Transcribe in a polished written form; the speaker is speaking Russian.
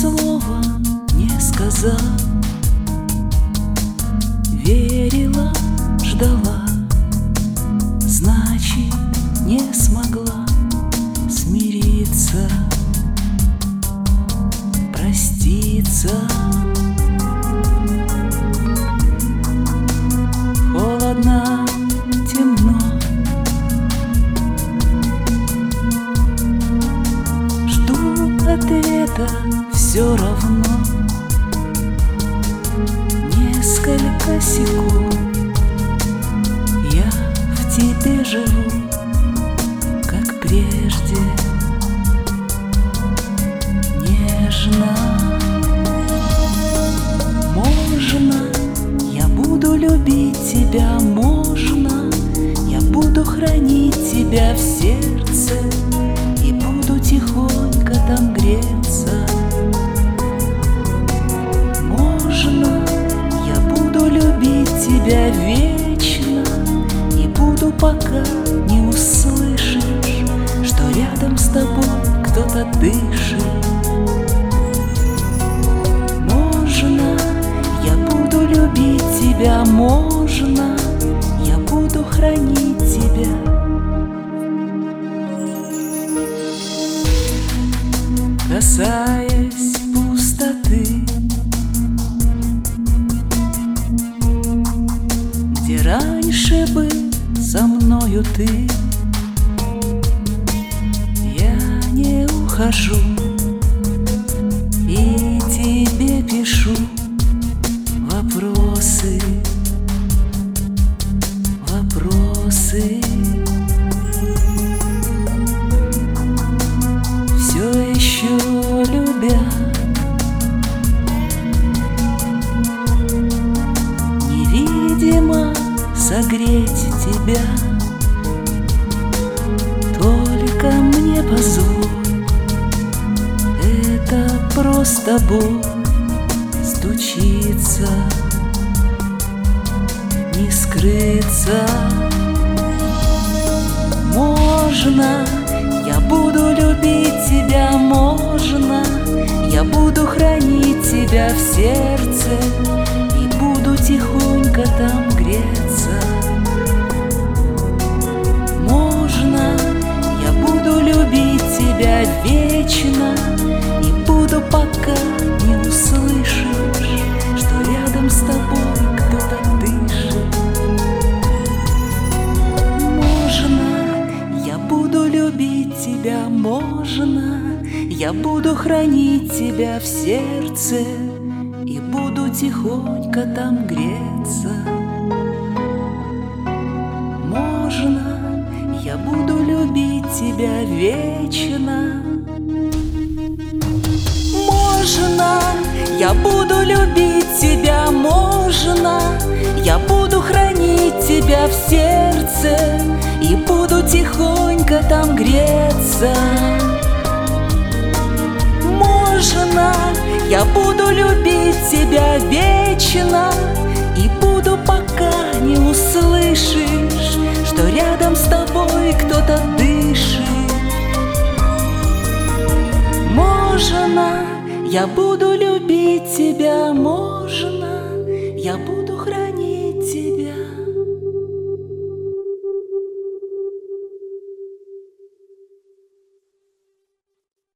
слова не сказал. Верила, ждала, значит, не смогла смириться, проститься. Холодно, темно, жду ответа все равно. Несколько секунд я в тебе живу, как прежде, нежно. Можно, я буду любить тебя, можно, я буду хранить тебя в сердце и буду тихонько там греться. Можно, я буду любить тебя вечно и буду, пока не услышишь, что рядом с тобой кто-то дышит. Можно, я буду любить тебя, можно, я буду хранить тебя. Касаясь пустоты, где раньше был со мною ты, я не ухожу и тебе пишу вопросы, вопросы. Все еще любя, невидимо согреть тебя, только мне позволь, это просто боль стучится, не скрыться. Можно, я буду любить тебя, можно, я буду хранить тебя в сердце и буду тихонько там греться. Можно, я буду любить тебя вечно и буду, пока не услышишь, что рядом с тобой кто-то дышит. Можно, я буду любить тебя, можно, я буду хранить тебя в сердце и буду тихонько там греться. Можно, я буду любить тебя вечно. Можно, я буду любить тебя, можно, я буду хранить тебя в сердце и буду тихонько там греться. Можно, я буду любить тебя вечно и буду, пока не услышишь, что рядом с тобой кто-то дышит. Можно, я буду любить тебя, можно, я буду